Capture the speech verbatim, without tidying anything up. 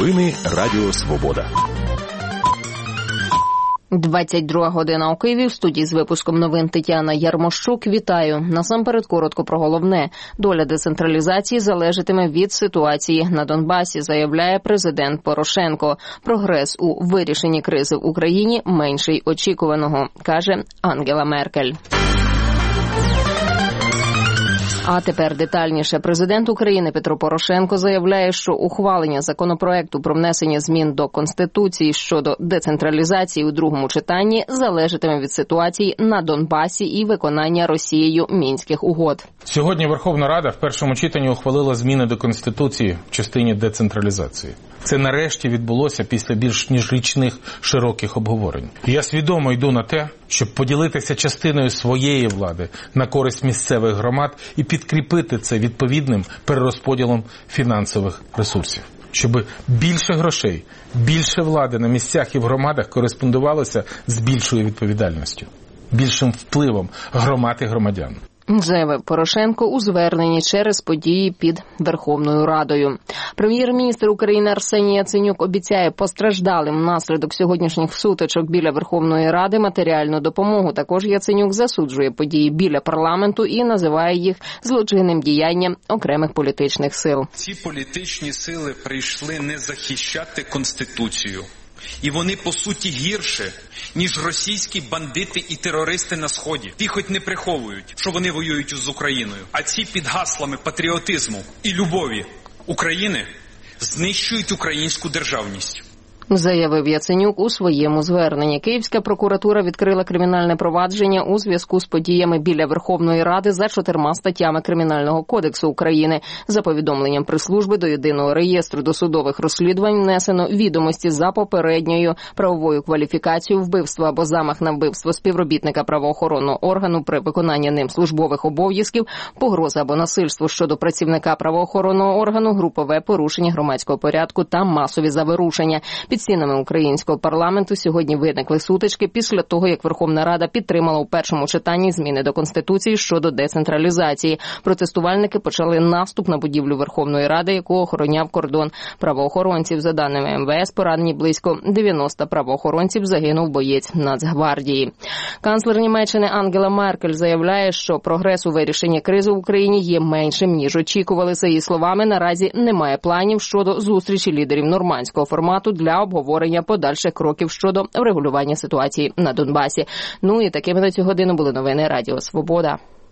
Новини Радіо Свобода. двадцять друга година у Києві. В студії з випуском новин Тетяна Ярмощук. Вітаю. Насамперед коротко про головне. Доля децентралізації залежатиме від ситуації на Донбасі, заявляє президент Порошенко. Прогрес у вирішенні кризи в Україні менший очікуваного, каже Ангела Меркель. А тепер детальніше. Президент України Петро Порошенко заявляє, що ухвалення законопроекту про внесення змін до Конституції щодо децентралізації у другому читанні залежатиме від ситуації на Донбасі і виконання Росією Мінських угод. Сьогодні Верховна Рада в першому читанні ухвалила зміни до Конституції в частині децентралізації. Це нарешті відбулося після більш ніж річних широких обговорень. Я свідомо йду на те, щоб поділитися частиною своєї влади на користь місцевих громад і підкріпити це відповідним перерозподілом фінансових ресурсів. Щоб більше грошей, більше влади на місцях і в громадах кореспондувалося з більшою відповідальністю, більшим впливом громад і громадян. Заявив Порошенко у зверненні через події під Верховною Радою. Прем'єр-міністр України Арсеній Яценюк обіцяє постраждалим внаслідок сьогоднішніх сутичок біля Верховної Ради матеріальну допомогу. Також Яценюк засуджує події біля парламенту і називає їх злочинним діянням окремих політичних сил. Ці політичні сили прийшли не захищати Конституцію. І вони, по суті, гірше, ніж російські бандити і терористи на Сході. Ті хоч не приховують, що вони воюють з Україною. А ці під гаслами патріотизму і любові України знищують українську державність. Заявив Яценюк у своєму зверненні. Київська прокуратура відкрила кримінальне провадження у зв'язку з подіями біля Верховної Ради за чотирма статтями Кримінального кодексу України. За повідомленням прес-служби до єдиного реєстру досудових розслідувань внесено відомості за попередньою правовою кваліфікацією вбивства або замах на вбивство співробітника правоохоронного органу при виконанні ним службових обов'язків, погроза або насильство щодо працівника правоохоронного органу, групове порушення громадського порядку та масові заворушення. Під стінами українського парламенту сьогодні виникли сутички після того, як Верховна Рада підтримала у першому читанні зміни до Конституції щодо децентралізації. Протестувальники почали наступ на будівлю Верховної Ради, яку охороняв кордон правоохоронців. За даними ем ве ес, поранені близько дев'яноста правоохоронців, загинув боєць Нацгвардії. Канцлер Німеччини Ангела Меркель заявляє, що прогрес у вирішенні кризи в Україні є меншим, ніж очікували. За її словами, наразі немає планів щодо зустрічі лідерів нормандського формату для обговорення подальших кроків щодо врегулювання ситуації на Донбасі. Ну і такими на цю годину були новини Радіо Свобода.